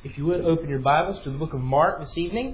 If you would, open your Bibles to the book of Mark this evening.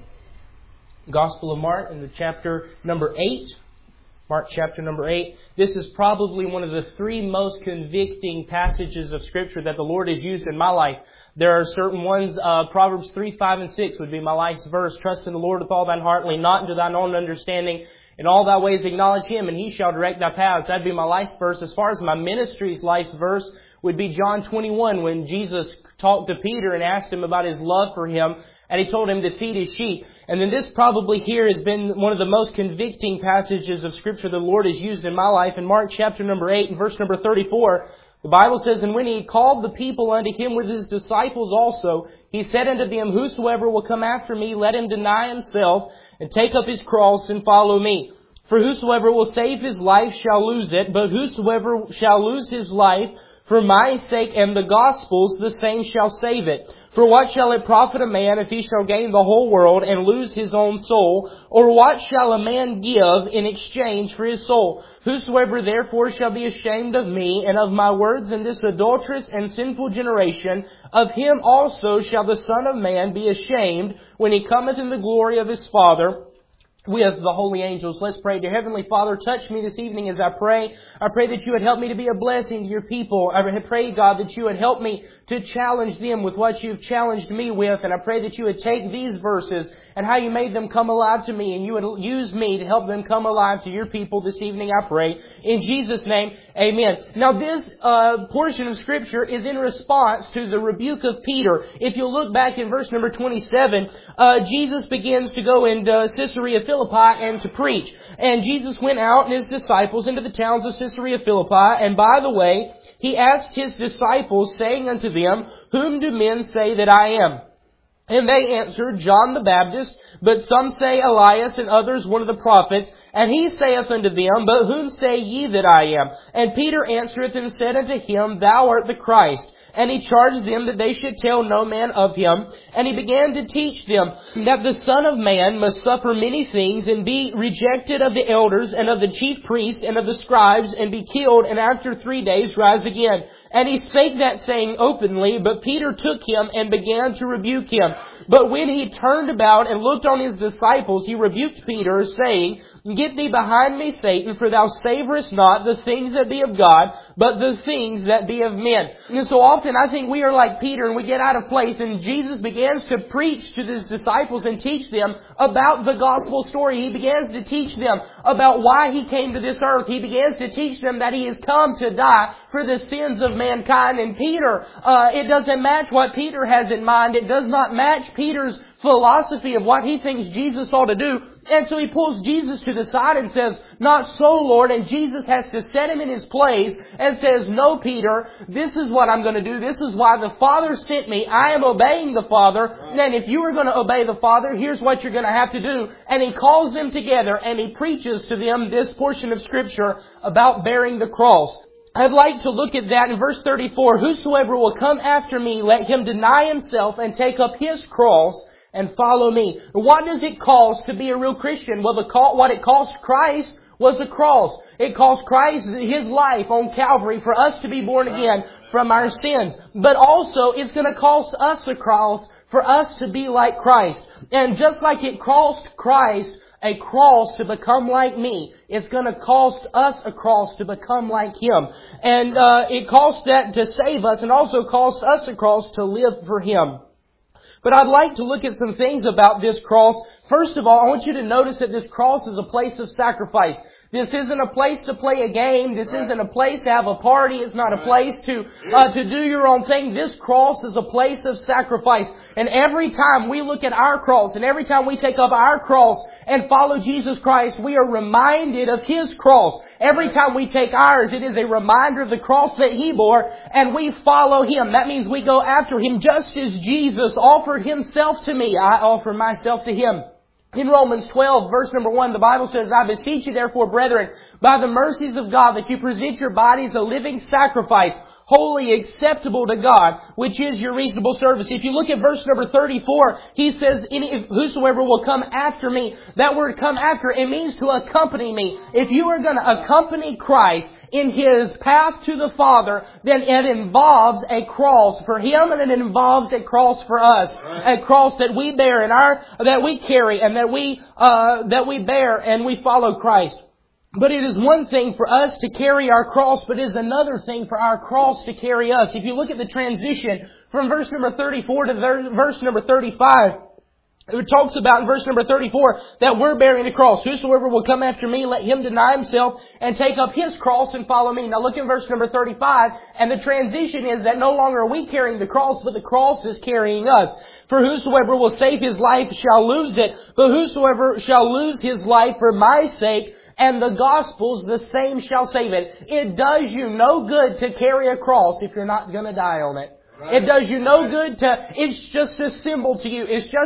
Gospel of Mark in the chapter number 8. Mark chapter number 8. This is probably one of the three most convicting passages of Scripture that the Lord has used in my life. There are certain ones, Proverbs 3, 5, and 6 would be my life's verse. Trust in the Lord with all thine heart, lean not into thine own understanding. In all thy ways acknowledge Him, and He shall direct thy paths. That'd be my life's verse. As far as my ministry's life's verse would be John 21, when Jesus talked to Peter and asked him about his love for him, and He told him to feed His sheep. And then this probably here has been one of the most convicting passages of Scripture the Lord has used in my life. In Mark chapter number 8 and verse number 34, the Bible says, "And when He called the people unto Him with His disciples also, He said unto them, Whosoever will come after me, let him deny himself, and take up his cross, and follow me. For whosoever will save his life shall lose it, but whosoever shall lose his life for my sake and the gospel's, the same shall save it. For what shall it profit a man if he shall gain the whole world and lose his own soul? Or what shall a man give in exchange for his soul? Whosoever therefore shall be ashamed of me and of my words in this adulterous and sinful generation, of him also shall the Son of Man be ashamed when He cometh in the glory of His Father with the holy angels." Let's pray. Dear Heavenly Father, touch me this evening as I pray. I pray that You would help me to be a blessing to Your people. I pray, God, that You would help me to challenge them with what You've challenged me with. And I pray that You would take these verses and how You made them come alive to me, and You would use me to help them come alive to Your people this evening, I pray. In Jesus' name, amen. Now this portion of Scripture is in response to the rebuke of Peter. If you'll look back in verse number 27, Jesus begins to go into Caesarea Philippi and to preach. And Jesus went out and His disciples into the towns of Caesarea Philippi. And by the way, He asked His disciples, saying unto them, Whom do men say that I am? And they answered, John the Baptist, but some say Elias, and others one of the prophets. And He saith unto them, But whom say ye that I am? And Peter answereth and said unto him, Thou art the Christ. And He charged them that they should tell no man of Him. And He began to teach them that the Son of Man must suffer many things, and be rejected of the elders, and of the chief priests, and of the scribes, and be killed, and after 3 days rise again. And He spake that saying openly, but Peter took Him and began to rebuke him. But when he turned about and looked on His disciples, He rebuked Peter, saying, Get thee behind me, Satan, for thou savorest not the things that be of God, but the things that be of men. And so often I think we are like Peter, and we get out of place, and Jesus begins to preach to His disciples and teach them about the gospel story. He begins to teach them about why He came to this earth. He begins to teach them that He has come to die for the sins of mankind. And Peter, it doesn't match what Peter has in mind. It does not match Peter's philosophy of what he thinks Jesus ought to do. And so he pulls Jesus to the side and says, Not so, Lord. And Jesus has to set him in his place and says, No, Peter, this is what I'm going to do. This is why the Father sent me. I am obeying the Father. And if you are going to obey the Father, here's what you're going to have to do. And He calls them together and He preaches to them this portion of Scripture about bearing the cross. I'd like to look at that in verse 34. Whosoever will come after me, let him deny himself and take up his cross and follow me. What does it cost to be a real Christian? Well, what it cost Christ was the cross. It cost Christ His life on Calvary for us to be born again from our sins. But also, it's going to cost us a cross for us to be like Christ. And just like it cost Christ a cross to become like me, it's going to cost us a cross to become like Him. And it costs that to save us, and also costs us a cross to live for Him. But I'd like to look at some things about this cross. First of all, I want you to notice that this cross is a place of sacrifice. This isn't a place to play a game. This isn't a place to have a party. It's not a place to do your own thing. This cross is a place of sacrifice. And every time we look at our cross, and every time we take up our cross and follow Jesus Christ, we are reminded of His cross. Every time we take ours, it is a reminder of the cross that He bore, and we follow Him. That means we go after Him just as Jesus offered Himself to me. I offer myself to Him. In Romans 12, verse number 1, the Bible says, I beseech you therefore, brethren, by the mercies of God, that you present your bodies a living sacrifice, wholly acceptable to God, which is your reasonable service. If you look at verse number 34, he says, whosoever will come after me. That word come after, it means to accompany me. If you are going to accompany Christ, in His path to the Father, then it involves a cross for Him and it involves a cross for us. A cross that we bear that we carry and that we bear and we follow Christ. But it is one thing for us to carry our cross, but it is another thing for our cross to carry us. If you look at the transition from verse number 34 to verse number 35, it talks about in verse number 34 that we're bearing the cross. Whosoever will come after me, let him deny himself and take up his cross and follow me. Now look at verse number 35, and the transition is that no longer are we carrying the cross, but the cross is carrying us. For whosoever will save his life shall lose it, but whosoever shall lose his life for my sake and the gospel's, the same shall save it. It does you no good to carry a cross if you're not going to die on it. It does you no good it's just a symbol to you. It's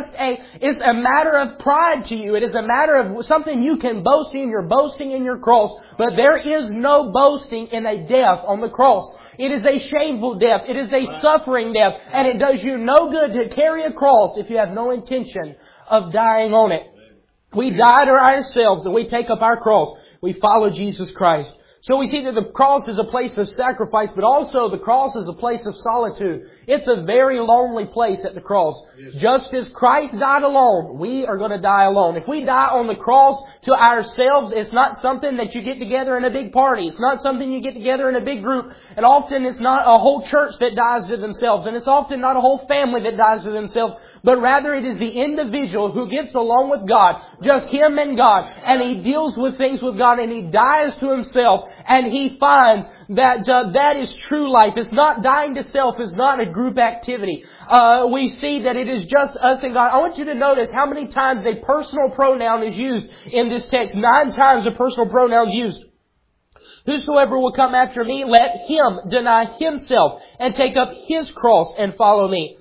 a matter of pride to you. It is a matter of something you can boast in. You're boasting in your cross. But there is no boasting in a death on the cross. It is a shameful death. It is a suffering death. And it does you no good to carry a cross if you have no intention of dying on it. We die to ourselves and we take up our cross. We follow Jesus Christ. So we see that the cross is a place of sacrifice, but also the cross is a place of solitude. It's a very lonely place at the cross. Just as Christ died alone, we are going to die alone. If we die on the cross to ourselves, it's not something that you get together in a big party. It's not something you get together in a big group. And often it's not a whole church that dies to themselves. And it's often not a whole family that dies to themselves. But rather it is the individual who gets along with God, just him and God, and he deals with things with God and he dies to himself and he finds that that is true life. It's not dying to self. It's not a group activity. We see that it is just us and God. I want you to notice how many times a personal pronoun is used in this text. 9 times a personal pronoun is used. Whosoever will come after me, let him deny himself and take up his cross and follow me.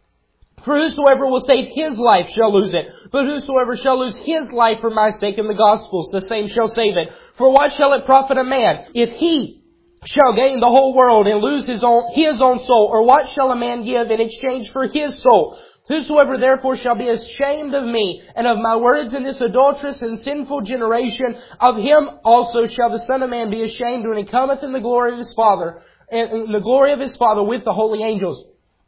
For whosoever will save his life shall lose it. But whosoever shall lose his life for my sake and the gospel's, the same shall save it. For what shall it profit a man if he shall gain the whole world and lose his own soul? Or what shall a man give in exchange for his soul? Whosoever therefore shall be ashamed of me and of my words in this adulterous and sinful generation, of him also shall the Son of Man be ashamed when he cometh in the glory of his Father, in the glory of his Father with the holy angels.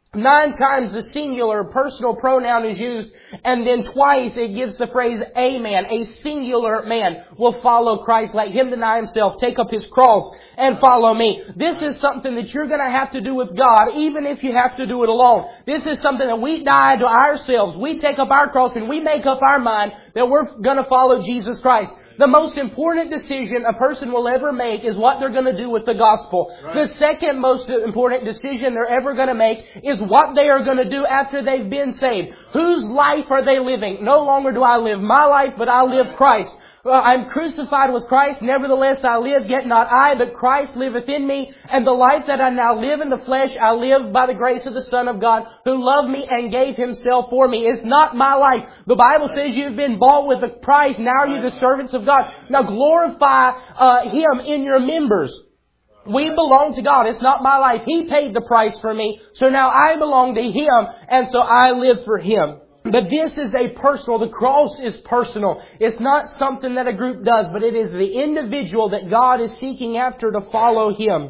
9 times the singular personal pronoun is used, and then twice it gives the phrase a man, a singular man will follow Christ. Let him deny himself, take up his cross, and follow me. This is something that you're going to have to do with God, even if you have to do it alone. This is something that we die to ourselves. We take up our cross and we make up our mind that we're going to follow Jesus Christ. The most important decision a person will ever make is what they're going to do with the gospel. Right. The second most important decision they're ever going to make is what they are going to do after they've been saved. Whose life are they living? No longer do I live my life, but I live Christ. I'm crucified with Christ, nevertheless I live, yet not I, but Christ liveth in me. And the life that I now live in the flesh, I live by the grace of the Son of God, who loved me and gave himself for me. It's not my life. The Bible says you've been bought with a price. Now are you the servants of God. Now glorify Him in your members. We belong to God. It's not my life. He paid the price for me. So now I belong to Him, and so I live for Him. But this is the cross is personal. It's not something that a group does, but it is the individual that God is seeking after to follow Him.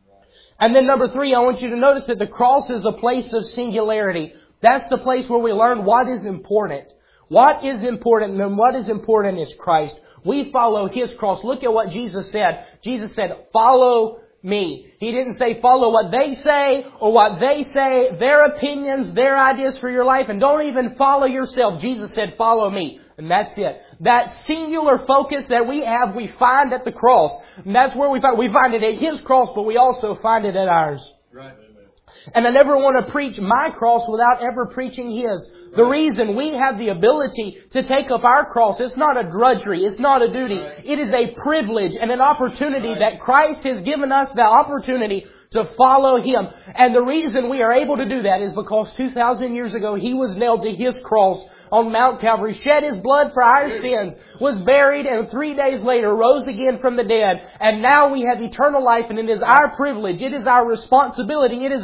And then number 3, I want you to notice that the cross is a place of singularity. That's the place where we learn what is important. What is important, and what is important is Christ. We follow His cross. Look at what Jesus said. Jesus said, follow me. He didn't say follow what they say or what they say, their opinions, their ideas for your life, and don't even follow yourself. Jesus said follow me. And that's it. That singular focus that we have, we find at the cross. And that's where we find it at His cross, but we also find it at ours. Right. And I never want to preach my cross without ever preaching His. The reason we have the ability to take up our cross, it's not a drudgery, it's not a duty. It is a privilege and an opportunity that Christ has given us the opportunity to follow Him. And the reason we are able to do that is because 2,000 years ago He was nailed to His cross on Mount Calvary, shed His blood for our sins, was buried, and 3 days later rose again from the dead. And now we have eternal life, and it is our privilege, it is our responsibility, it is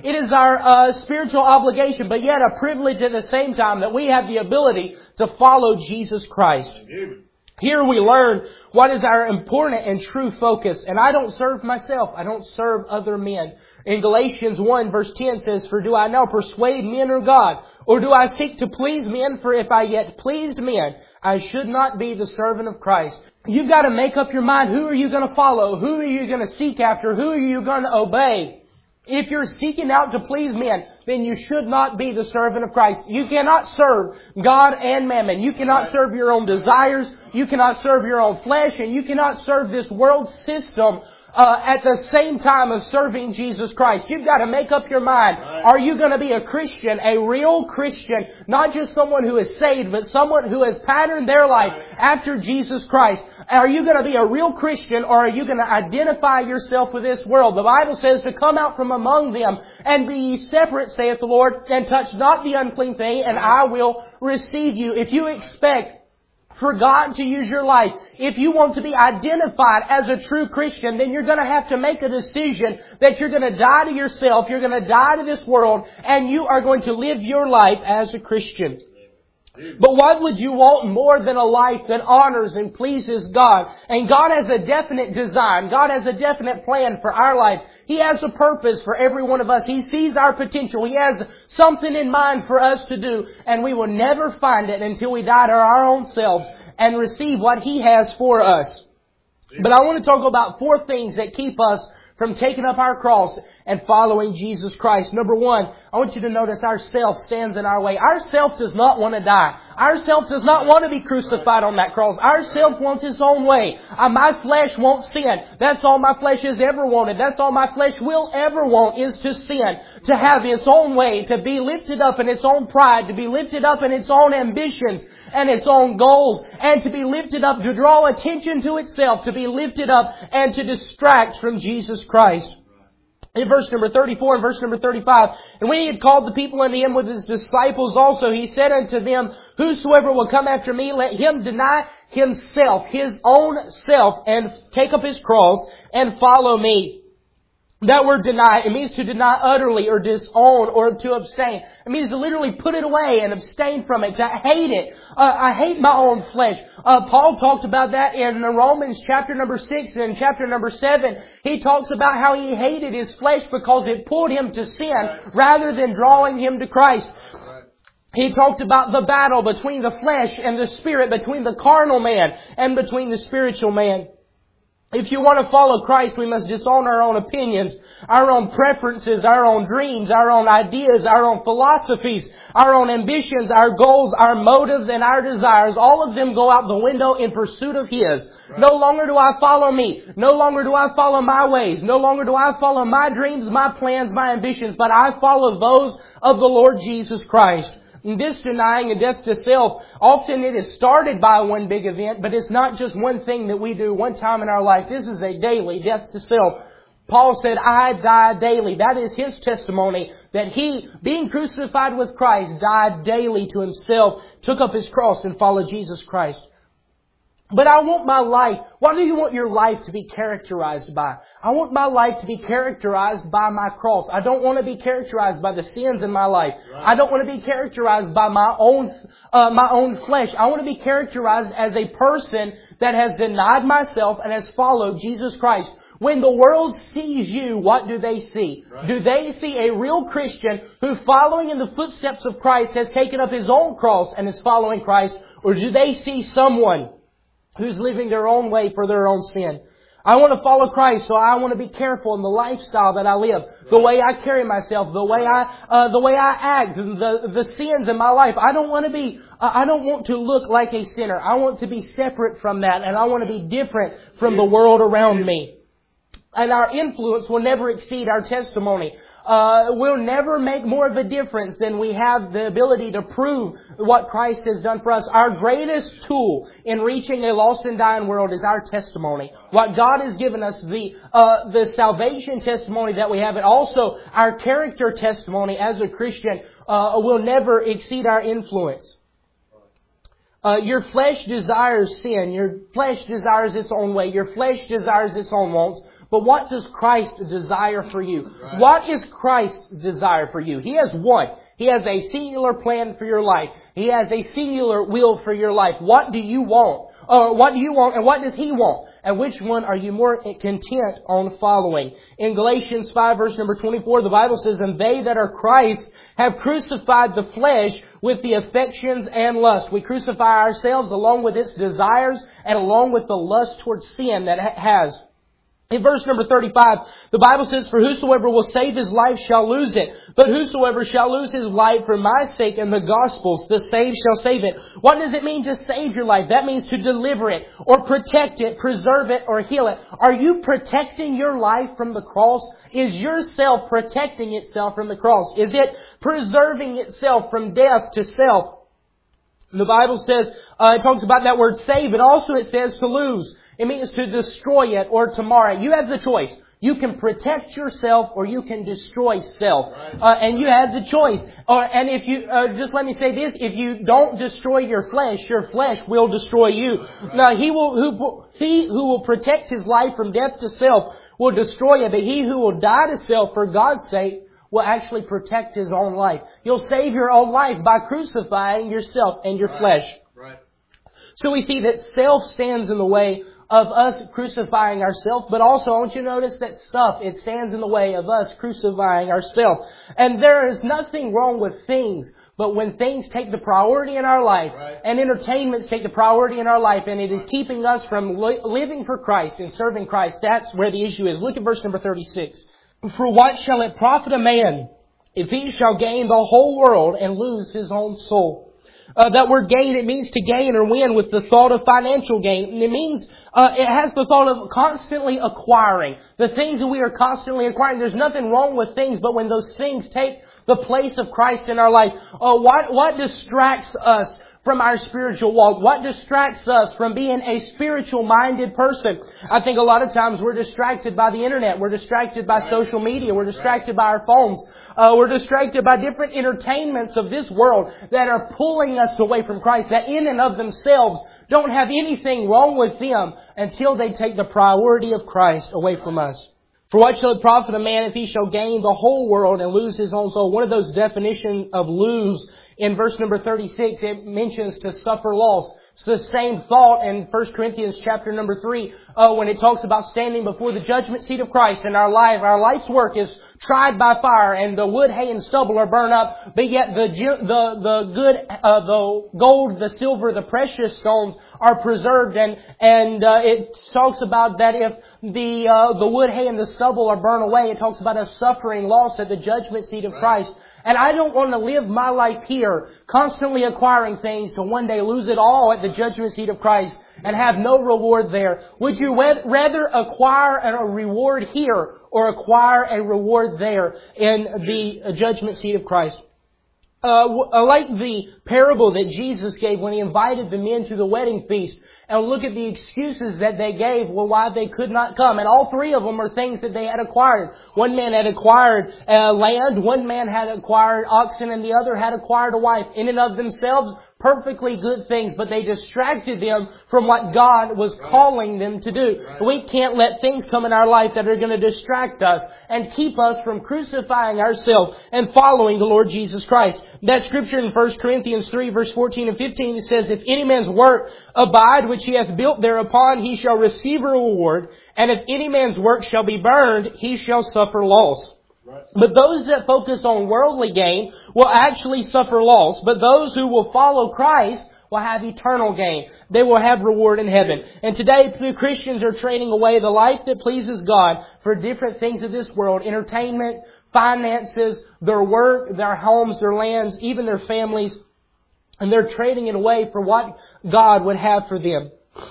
our spiritual obligation, but yet a privilege at the same time that we have the ability to follow Jesus Christ. Here we learn what is our important and true focus. And I don't serve myself. I don't serve other men. In Galatians 1 verse 10 says, "For do I now persuade men or God? Or do I seek to please men? For if I yet pleased men, I should not be the servant of Christ." You've got to make up your mind. Who are you going to follow? Who are you going to seek after? Who are you going to obey? If you're seeking out to please men, then you should not be the servant of Christ. You cannot serve God and mammon. You cannot serve your own desires. You cannot serve your own flesh. And you cannot serve this world system at the same time of serving Jesus Christ. You've got to make up your mind. Are you going to be a Christian, a real Christian, not just someone who is saved, but someone who has patterned their life after Jesus Christ? Are you going to be a real Christian, or are you going to identify yourself with this world? The Bible says to come out from among them and be ye separate, saith the Lord, and touch not the unclean thing, and I will receive you. If you expect for God to use your life, if you want to be identified as a true Christian, then you're going to have to make a decision that you're going to die to yourself, you're going to die to this world, and you are going to live your life as a Christian. But what would you want more than a life that honors and pleases God? And God has a definite design. God has a definite plan for our life. He has a purpose for every one of us. He sees our potential. He has something in mind for us to do. And we will never find it until we die to our own selves and receive what He has for us. But I want to talk about 4 things that keep us from taking up our cross and following Jesus Christ. Number 1, I want you to notice our self stands in our way. Our self does not want to die. Our self does not want to be crucified on that cross. Our self wants its own way. My flesh won't sin. That's all my flesh has ever wanted. That's all my flesh will ever want, is to sin. To have its own way, to be lifted up in its own pride, to be lifted up in its own ambitions and its own goals, and to be lifted up to draw attention to itself, to be lifted up and to distract from Jesus Christ. In verse number 34 and verse number 35, "And when He had called the people unto Him with His disciples also, He said unto them, Whosoever will come after me, let him deny himself, his own self, and take up his cross, and follow me." That word deny, it means to deny utterly or disown or to abstain. It means to literally put it away and abstain from it, to hate it. I hate my own flesh. Paul talked about that in Romans chapter number 6 and chapter number 7. He talks about how he hated his flesh because it pulled him to sin rather than drawing him to Christ. He talked about the battle between the flesh and the spirit, between the carnal man and between the spiritual man. If you want to follow Christ, we must disown our own opinions, our own preferences, our own dreams, our own ideas, our own philosophies, our own ambitions, our goals, our motives, and our desires. All of them go out the window in pursuit of His. Right. No longer do I follow me. No longer do I follow my ways. No longer do I follow my dreams, my plans, my ambitions, but I follow those of the Lord Jesus Christ. And this denying and death to self, often it is started by one big event, but it's not just one thing that we do one time in our life. This is a daily death to self. Paul said, I die daily. That is his testimony, that he, being crucified with Christ, died daily to himself, took up his cross and followed Jesus Christ. But I want my life, what do you want your life to be characterized by? I want my life to be characterized by my cross. I don't want to be characterized by the sins in my life. Right. I don't want to be characterized by my own flesh. I want to be characterized as a person that has denied myself and has followed Jesus Christ. When the world sees you, what do they see? Right. Do they see a real Christian who, following in the footsteps of Christ, has taken up his own cross and is following Christ? Or do they see someone who's living their own way for their own sin? I want to follow Christ, so I want to be careful in the lifestyle that I live, the way I carry myself, the way I act, the sins in my life. I don't want to look like a sinner. I want to be separate from that, and I want to be different from the world around me. And our influence will never exceed our testimony. We'll never make more of a difference than we have the ability to prove what Christ has done for us. Our greatest tool in reaching a lost and dying world is our testimony. What God has given us, the salvation testimony that we have, and also our character testimony as a Christian, will never exceed our influence. Your flesh desires sin. Your flesh desires its own way. Your flesh desires its own wants. But what does Christ desire for you? Right. What is Christ's desire for you? He has one. He has a singular plan for your life. He has a singular will for your life. What do you want? Or what do you want and what does He want? And which one are you more content on following? In Galatians 5 verse number 24, the Bible says, "And they that are Christ have crucified the flesh with the affections and lusts." We crucify ourselves along with its desires and along with the lust towards sin that it has. In verse number 35, the Bible says, "For whosoever will save his life shall lose it. But whosoever shall lose his life for my sake and the gospel's, the same shall save it." What does it mean to save your life? That means to deliver it, or protect it, preserve it, or heal it. Are you protecting your life from the cross? Is yourself protecting itself from the cross? Is it preserving itself from death to self? The Bible says, it talks about that word save, and also it says to lose. It means to destroy it or to mar it. You have the choice. You can protect yourself or you can destroy self. And you have the choice. And if you, just let me say this, if you don't destroy your flesh will destroy you. Now, he who will protect his life from death to self will destroy it, but he who will die to self for God's sake will actually protect his own life. You'll save your own life by crucifying yourself and your flesh. Right. So we see that self stands in the way of us crucifying ourselves, but also I want you to notice that it stands in the way of us crucifying ourselves. And there is nothing wrong with things, but when things take the priority in our life, and entertainments take the priority in our life, and it is keeping us from living for Christ and serving Christ, that's where the issue is. Look at verse number 36. "For what shall it profit a man if he shall gain the whole world and lose his own soul?" That word gain, it means to gain or win with the thought of financial gain. And it means, it has the thought of constantly acquiring. The things that we are constantly acquiring. There's nothing wrong with things, but when those things take the place of Christ in our life, what distracts us from our spiritual walk? What distracts us from being a spiritual-minded person? I think a lot of times we're distracted by the internet. We're distracted by social media. We're distracted by our phones. We're distracted by different entertainments of this world that are pulling us away from Christ, that in and of themselves don't have anything wrong with them until they take the priority of Christ away from us. "For what shall it profit a man if he shall gain the whole world and lose his own soul?" One of those definitions of lose in verse number 36, it mentions to suffer loss. It's the same thought in 1 Corinthians chapter number 3, when it talks about standing before the judgment seat of Christ, and our life's work is tried by fire, and the wood, hay, and stubble are burned up, but yet the gold, the silver, the precious stones are preserved, and it talks about that if the wood, hay, and the stubble are burned away, it talks about us suffering loss at the judgment seat of Christ. And I don't want to live my life here constantly acquiring things to one day lose it all at the judgment seat of Christ and have no reward there. Would you rather acquire a reward here or acquire a reward there in the judgment seat of Christ? Like the parable that Jesus gave when He invited the men to the wedding feast. And look at the excuses that they gave why they could not come. And all three of them are things that they had acquired. One man had acquired land, one man had acquired oxen, and the other had acquired a wife. In and of themselves, perfectly good things, but they distracted them from what God was calling them to do. We can't let things come in our life that are going to distract us and keep us from crucifying ourselves and following the Lord Jesus Christ. That scripture in 1 Corinthians 3 verse 14 and 15, it says, "If any man's work abide which he hath built thereupon, he shall receive a reward. And if any man's work shall be burned, he shall suffer loss." But those that focus on worldly gain will actually suffer loss. But those who will follow Christ will have eternal gain. They will have reward in heaven. And today, the Christians are trading away the life that pleases God for different things of this world. Entertainment, finances, their work, their homes, their lands, even their families. And they're trading it away for what God would have for them.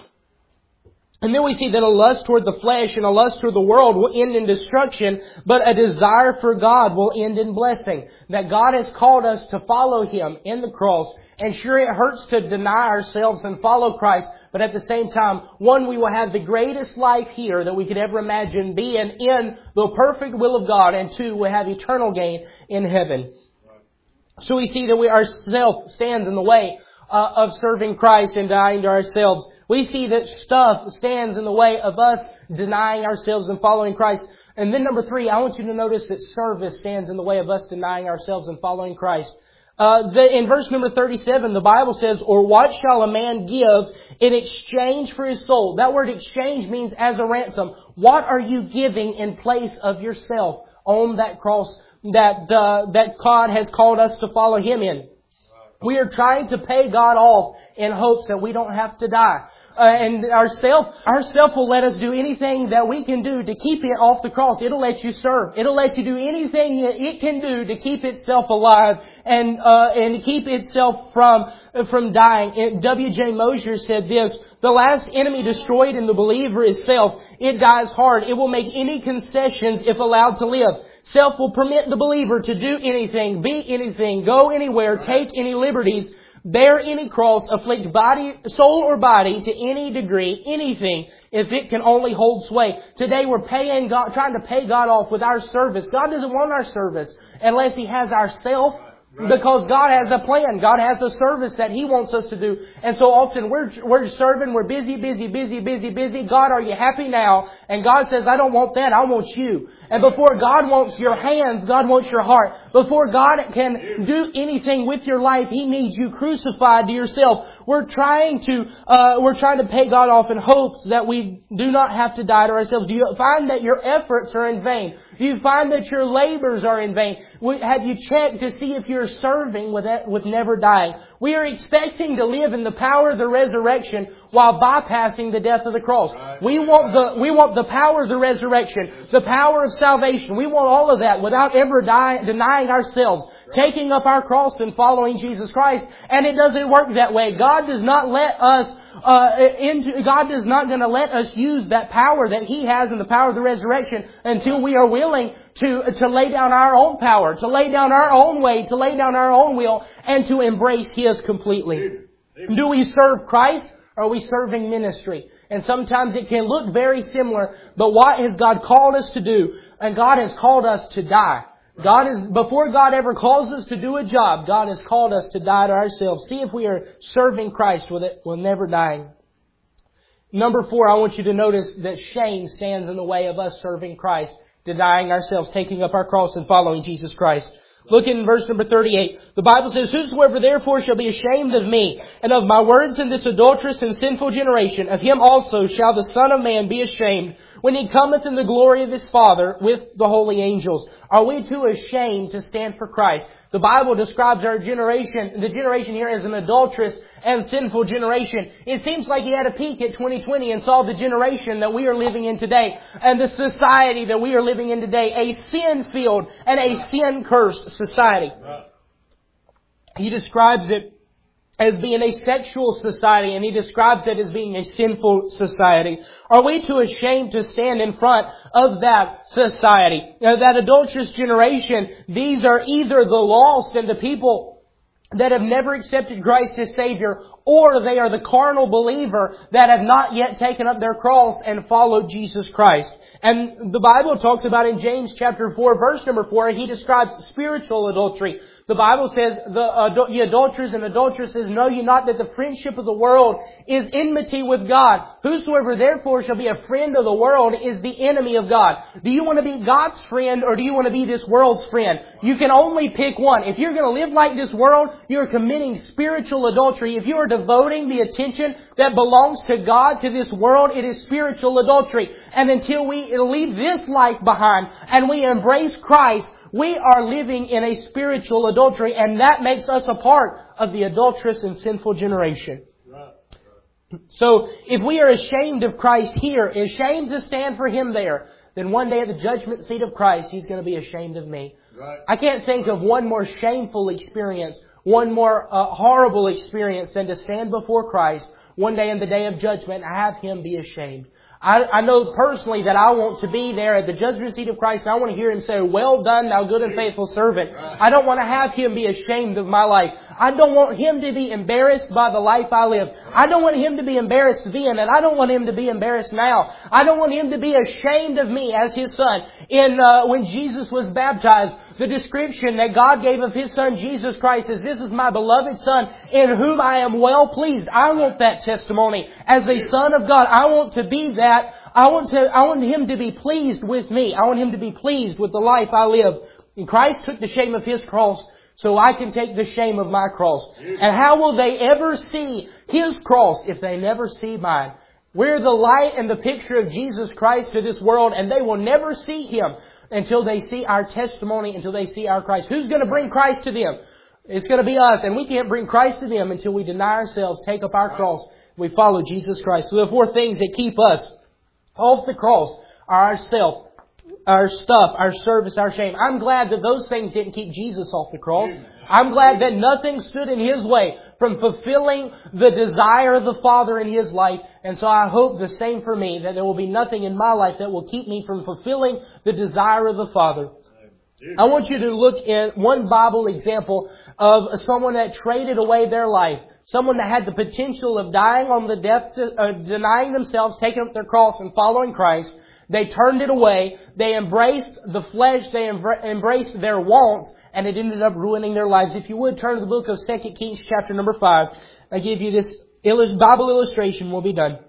And then we see that a lust toward the flesh and a lust toward the world will end in destruction, but a desire for God will end in blessing. That God has called us to follow Him in the cross. And sure, it hurts to deny ourselves and follow Christ, but at the same time, one, we will have the greatest life here that we could ever imagine being in the perfect will of God, and two, we'll have eternal gain in heaven. So we see that our self stands in the way of serving Christ and dying to ourselves. We see that stuff stands in the way of us denying ourselves and following Christ. And then number three, I want you to notice that service stands in the way of us denying ourselves and following Christ. In verse number 37, the Bible says, "Or what shall a man give in exchange for his soul?" That word exchange means as a ransom. What are you giving in place of yourself on that cross that God has called us to follow Him in? We are trying to pay God off in hopes that we don't have to die. And our self will let us do anything that we can do to keep it off the cross. It'll let you serve. It'll let you do anything that it can do to keep itself alive and keep itself from dying. W.J. Mosier said this: "The last enemy destroyed in the believer is self. It dies hard. It will make any concessions if allowed to live. Self will permit the believer to do anything, be anything, go anywhere, take any liberties, bear any cross, afflict body, soul or body to any degree, anything, if it can only hold sway." Today we're trying to pay God off with our service. God doesn't want our service unless He has our self. Because God has a plan. God has a service that He wants us to do. And so often we're serving, we're busy. God, are you happy now? And God says, "I don't want that, I want you." And before God wants your hands, God wants your heart. Before God can do anything with your life, He needs you crucified to yourself. We're trying to pay God off in hopes that we do not have to die to ourselves. Do you find that your efforts are in vain? Do you find that your labors are in vain? Have you checked to see if you're serving with never dying? We are expecting to live in the power of the resurrection while bypassing the death of the cross. We want the power of the resurrection, the power of salvation. We want all of that without ever denying ourselves, taking up our cross and following Jesus Christ. And it doesn't work that way. God does not let us God is not going to let us use that power that He has and the power of the resurrection until we are willing to lay down our own power, to lay down our own way, to lay down our own will, and to embrace His completely. Do we serve Christ, or are we serving ministry? And sometimes it can look very similar, but what has God called us to do? And God has called us to die. Before God ever calls us to do a job, God has called us to die to ourselves. See if we are serving Christ with never dying. Number 4, I want you to notice that shame stands in the way of us serving Christ, denying ourselves, taking up our cross and following Jesus Christ. Look in verse number 38. The Bible says, "Whosoever therefore shall be ashamed of me and of my words in this adulterous and sinful generation, of him also shall the Son of Man be ashamed when He cometh in the glory of His Father with the holy angels." Are we too ashamed to stand for Christ? The Bible describes our generation, the generation here, as an adulterous and sinful generation. It seems like He had a peek at 2020 and saw the generation that we are living in today and the society that we are living in today, a sin-filled and a sin-cursed society. He describes it as being a sexual society, and He describes it as being a sinful society. Are we too ashamed to stand in front of that society? That adulterous generation, these are either the lost and the people that have never accepted Christ as Savior, or they are the carnal believer that have not yet taken up their cross and followed Jesus Christ. And the Bible talks about in James chapter 4, verse number 4, He describes spiritual adultery. The Bible says, "The adulterers and adulteresses, know ye not that the friendship of the world is enmity with God? Whosoever therefore shall be a friend of the world is the enemy of God." Do you want to be God's friend, or do you want to be this world's friend? You can only pick one. If you're going to live like this world, you're committing spiritual adultery. If you are devoting the attention that belongs to God to this world, it is spiritual adultery. And until we leave this life behind and we embrace Christ, we are living in a spiritual adultery, and that makes us a part of the adulterous and sinful generation. So, if we are ashamed of Christ here, ashamed to stand for Him there, then one day at the judgment seat of Christ, He's going to be ashamed of me. I can't think of one more shameful experience, one more horrible experience than to stand before Christ one day in the day of judgment and have Him be ashamed. I know personally that I want to be there at the judgment seat of Christ, and I want to hear Him say, "Well done, thou good and faithful servant." I don't want to have Him be ashamed of my life. I don't want Him to be embarrassed by the life I live. I don't want Him to be embarrassed then, and I don't want Him to be embarrassed now. I don't want Him to be ashamed of me as His Son. When Jesus was baptized, the description that God gave of His Son Jesus Christ is, "This is my beloved Son in whom I am well pleased." I want that testimony as a Son of God. I want to be that. I want Him to be pleased with me. I want Him to be pleased with the life I live. And Christ took the shame of His cross so I can take the shame of my cross. And how will they ever see His cross if they never see mine? We're the light and the picture of Jesus Christ to this world, and they will never see Him until they see our testimony, until they see our Christ. Who's going to bring Christ to them? It's going to be us, and we can't bring Christ to them until we deny ourselves, take up our cross, we follow Jesus Christ. So the four things that keep us off the cross are ourself, our stuff, our service, our shame. I'm glad that those things didn't keep Jesus off the cross. I'm glad that nothing stood in His way from fulfilling the desire of the Father in His life. And so I hope the same for me, that there will be nothing in my life that will keep me from fulfilling the desire of the Father. I want you to look at one Bible example of someone that traded away their life. Someone that had the potential of dying on the death, denying themselves, taking up their cross and following Christ. They turned it away. They embraced the flesh. They embraced their wants. And it ended up ruining their lives. If you would, turn to the book of 2 Kings chapter number 5. I give you this Bible illustration. We'll be done.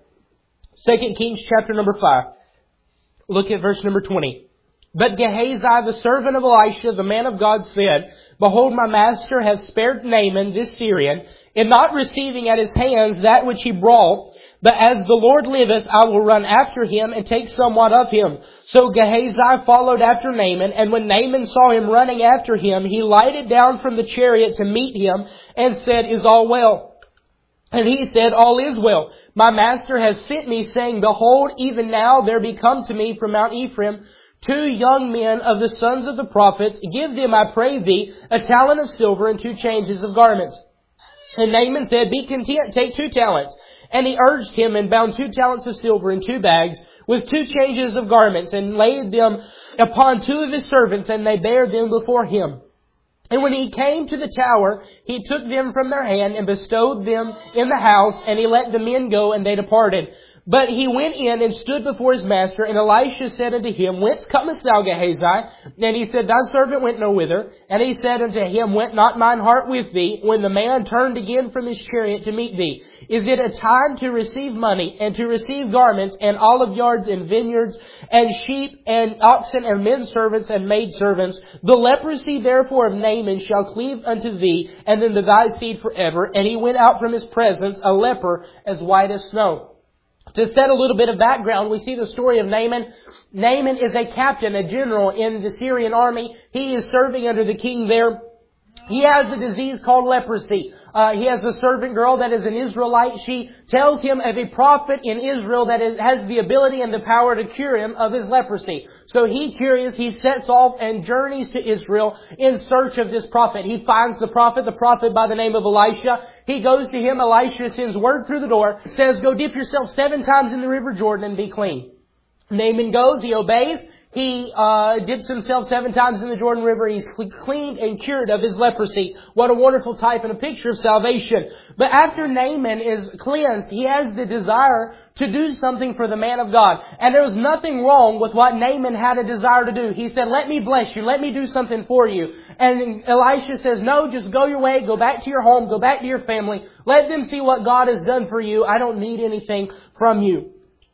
2 Kings chapter number 5. Look at verse number 20. But Gehazi, the servant of Elisha, the man of God, said, Behold, my master has spared Naaman, this Syrian, in not receiving at his hands that which he brought. But as the Lord liveth, I will run after him and take somewhat of him. So Gehazi followed after Naaman, and when Naaman saw him running after him, he lighted down from the chariot to meet him and said, Is all well? And he said, All is well. My master has sent me, saying, Behold, even now there be come to me from Mount Ephraim 2 young men of the sons of the prophets. Give them, I pray thee, a talent of silver and 2 changes of garments. And Naaman said, Be content, take 2 talents. And he urged him and bound 2 talents of silver in 2 bags with 2 changes of garments and laid them upon 2 of his servants, and they bare them before him. And when he came to the tower, he took them from their hand and bestowed them in the house, and he let the men go, and they departed. But he went in and stood before his master, and Elisha said unto him, Whence comest thou, Gehazi? And he said, Thy servant went no whither. And he said unto him, Went not mine heart with thee, when the man turned again from his chariot to meet thee? Is it a time to receive money, and to receive garments, and olive yards, and vineyards, and sheep, and oxen, and men servants, and maid servants? The leprosy therefore of Naaman shall cleave unto thee, and unto thy seed forever. And he went out from his presence, a leper, as white as snow. To set a little bit of background, we see the story of Naaman. Naaman is a captain, a general in the Syrian army. He is serving under the king there. He has a disease called leprosy. He has a servant girl that is an Israelite. She tells him of a prophet in Israel that has the ability and the power to cure him of his leprosy. So he, curious, he sets off and journeys to Israel in search of this prophet. He finds the prophet by the name of Elisha. He goes to him. Elisha sends word through the door, says, Go dip yourself 7 times in the river Jordan and be clean. Naaman goes, he obeys. He dips himself 7 times in the Jordan River. He's cleaned and cured of his leprosy. What a wonderful type and a picture of salvation. But after Naaman is cleansed, he has the desire to do something for the man of God. And there was nothing wrong with what Naaman had a desire to do. He said, Let me bless you. Let me do something for you. And Elisha says, No, just go your way. Go back to your home. Go back to your family. Let them see what God has done for you. I don't need anything from you.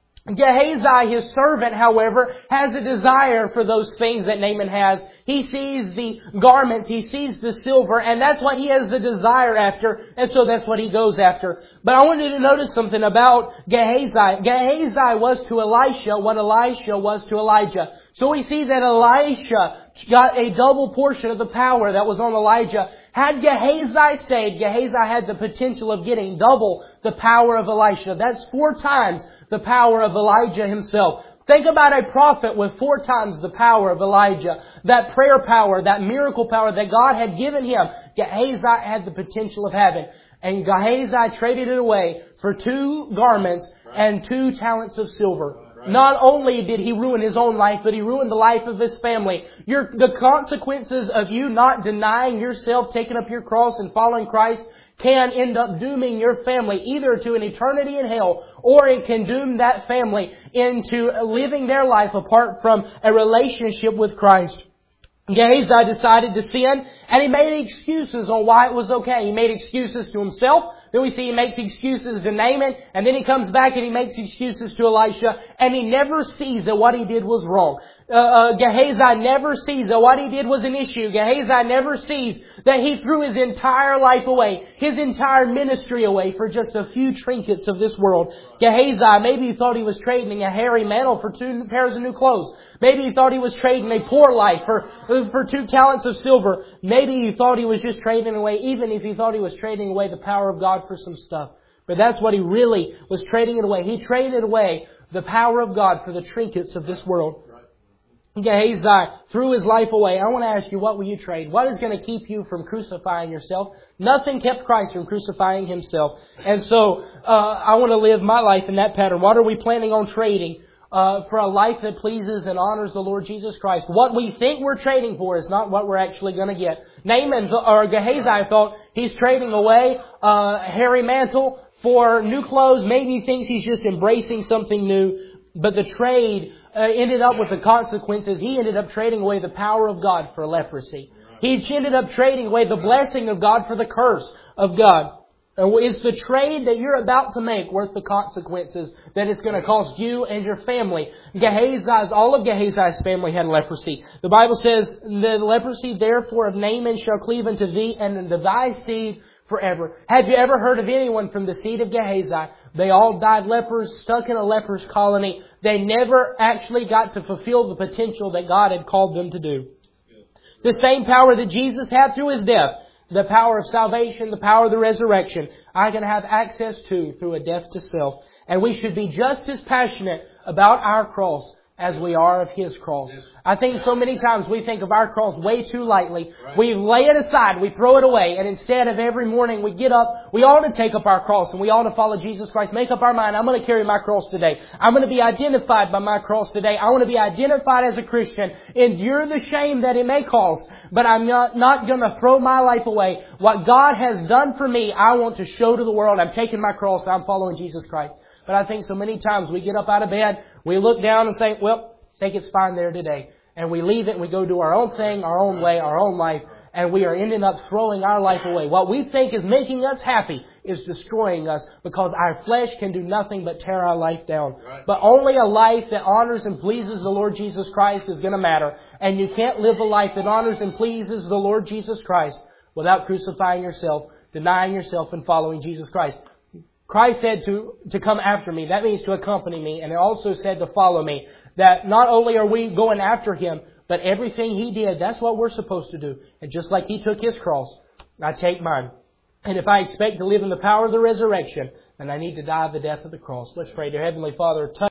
Gehazi, his servant, however, has a desire for those things that Naaman has. He sees the garments, he sees the silver, and that's what he has the desire after, and so that's what he goes after. But I want you to notice something about Gehazi. Gehazi was to Elisha what Elisha was to Elijah. So we see that Elisha got a double portion of the power that was on Elijah. Had Gehazi stayed, Gehazi had the potential of getting double the power of Elisha. That's 4 times the power of Elijah himself. Think about a prophet with 4 times the power of Elijah. That prayer power, that miracle power that God had given him, Gehazi had the potential of having. And Gehazi traded it away for 2 garments and 2 talents of silver. Not only did he ruin his own life, but he ruined the life of his family. The consequences of you not denying yourself, taking up your cross and following Christ can end up dooming your family either to an eternity in hell, or it can doom that family into living their life apart from a relationship with Christ. Gehazi decided to sin, and he made excuses on why it was okay. He made excuses to himself. Then we see he makes excuses to Naaman, and then he comes back and he makes excuses to Elisha, and he never sees that what he did was wrong. Gehazi never sees that what he did was an issue. Gehazi never sees that he threw his entire life away, his entire ministry away for just a few trinkets of this world. Gehazi, maybe he thought he was trading a hairy mantle for 2 pairs of new clothes. Maybe he thought he was trading a poor life for 2 talents of silver. Maybe he thought he was just trading away, even if he thought he was trading away the power of God for some stuff. But that's what he really was trading it away. He traded away the power of God for the trinkets of this world. Gehazi threw his life away. I want to ask you, what will you trade? What is going to keep you from crucifying yourself? Nothing kept Christ from crucifying Himself. And so, I want to live my life in that pattern. What are we planning on trading for a life that pleases and honors the Lord Jesus Christ? What we think we're trading for is not what we're actually going to get. Gehazi thought he's trading away a hairy mantle for new clothes. Maybe he thinks he's just embracing something new. But the trade ended up with the consequences. He ended up trading away the power of God for leprosy. He ended up trading away the blessing of God for the curse of God. Is the trade that you're about to make worth the consequences that it's going to cost you and your family? All of Gehazi's family had leprosy. The Bible says, the leprosy therefore of Naaman shall cleave unto thee and unto thy seed forever. Have you ever heard of anyone from the seed of Gehazi? They all died lepers, stuck in a leper's colony. They never actually got to fulfill the potential that God had called them to do. The same power that Jesus had through His death, the power of salvation, the power of the resurrection, I can have access to through a death to self. And we should be just as passionate about our cross as we are of His cross. I think so many times we think of our cross way too lightly. We lay it aside, we throw it away, and instead of every morning we get up, we ought to take up our cross and we ought to follow Jesus Christ. Make up our mind, I'm going to carry my cross today. I'm going to be identified by my cross today. I want to be identified as a Christian. Endure the shame that it may cause, but I'm not going to throw my life away. What God has done for me, I want to show to the world. I'm taking my cross, I'm following Jesus Christ. But I think so many times we get up out of bed, we look down and say, well, I think it's fine there today. And we leave it and we go do our own thing, our own way, our own life. And we are ending up throwing our life away. What we think is making us happy is destroying us, because our flesh can do nothing but tear our life down. But only a life that honors and pleases the Lord Jesus Christ is going to matter. And you can't live a life that honors and pleases the Lord Jesus Christ without crucifying yourself, denying yourself, and following Jesus Christ. Christ said to come after me. That means to accompany me. And it also said to follow me. That not only are we going after Him, but everything He did, that's what we're supposed to do. And just like He took His cross, I take mine. And if I expect to live in the power of the resurrection, then I need to die the death of the cross. Let's pray. Dear Heavenly Father, touch